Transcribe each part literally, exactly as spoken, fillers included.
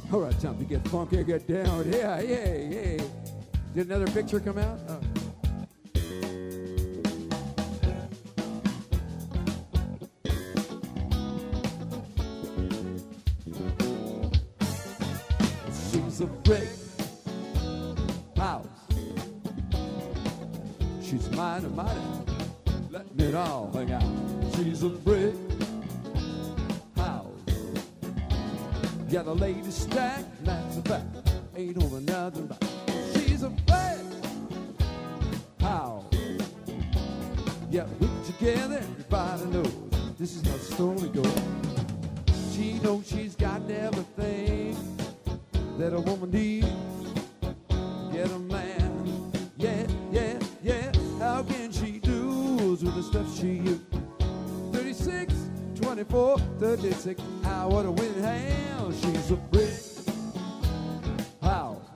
All right, time to get funky, get down. Yeah, yeah, yeah. Did another picture come out? Oh. She's a brick house. She's mighty, mighty, letting it all hang out. She's a brick house. Yeah, the latest stack, that's a fact. Ain't over nothing but. She's a brick house. Yeah, we're together, everybody knows this is how the story goes. She knows she's got everything that a woman needs. Get a man, yeah, yeah, yeah. How can she do with the stuff she used? thirty-six, twenty-four, thirty-six, hour to win hand. She's a brick house.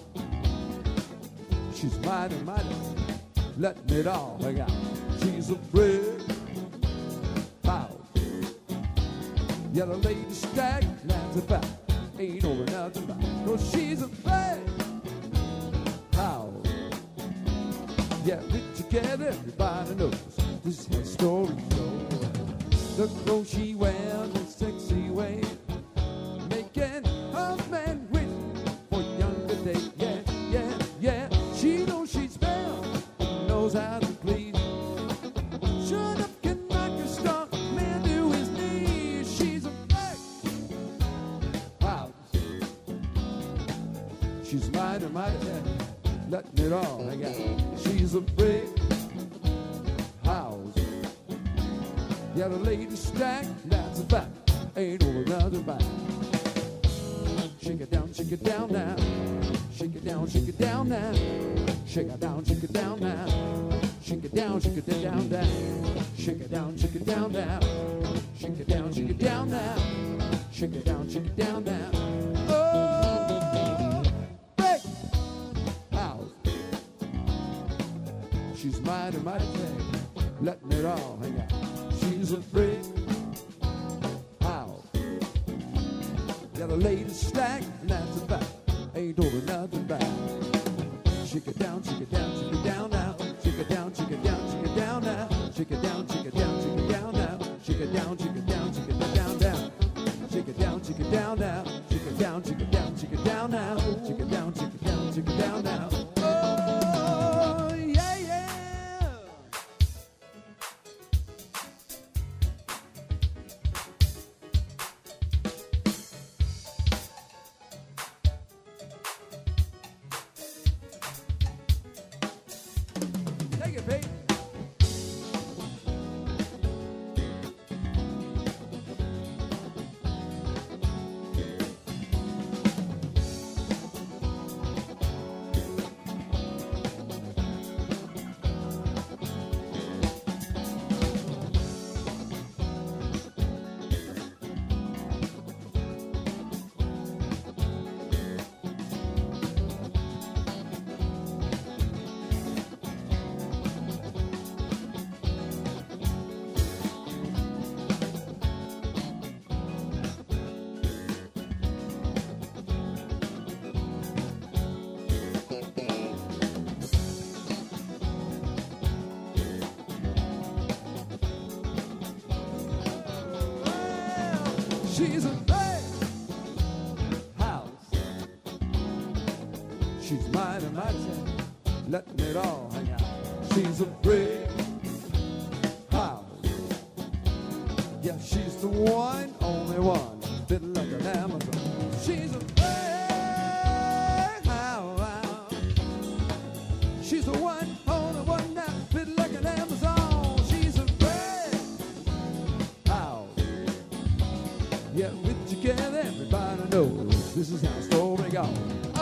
She's mighty, mighty, letting it all hang out. She's a brick house. Yeah, the latest stack, that's a fact. Ain't over nothing about, cause she's a brick house. Yeah, we're together, everybody knows this is how the story goes. The clothes she wears in a sexy way, making her man wait for younger days. Yeah, yeah, yeah. She knows she's fair, knows how to please. Sure enough can knock a strong man to his knees. She's a brick house. She's mighty, mighty, letting it all hang out. She's a brick house. Yeah, the latest stack, that's a fact. Ain't over nothing back. Shake it down, shake it down now. Shake it down, shake it down now. Shake it down, shake it down now. Shake it down, shake it down down. Shake it down, shake it down now. Shake it down, shake it down now. Shake it down, shake it down now. Oh, brick house. She's mighty, mighty big, letting it all hang out. She's a brick house. Got the latest stack, and that's a fact. Ain't over nothing back. Shake it down, shake it down, shake it down now. Shake it down, shake it down, shake it down now. Shake it down, shake it down, shake it down now. Shake it down, shake it down, shake it down down. Shake it down, shake it down now. Shake it down, shake it down, shake it down now. Shake it down, shake it down, shake it down now. Oh yeah, yeah. Take it, Pete. She's a brick house. She's mighty, mighty, letting it all hang out. She's a brick house. Yeah, she's the one, only one, bit like an Amazon. She's a brick house. She's the one, only one, now, bit like an Amazon. She's a brick house. Yeah, we're together, everybody knows this is how the story goes.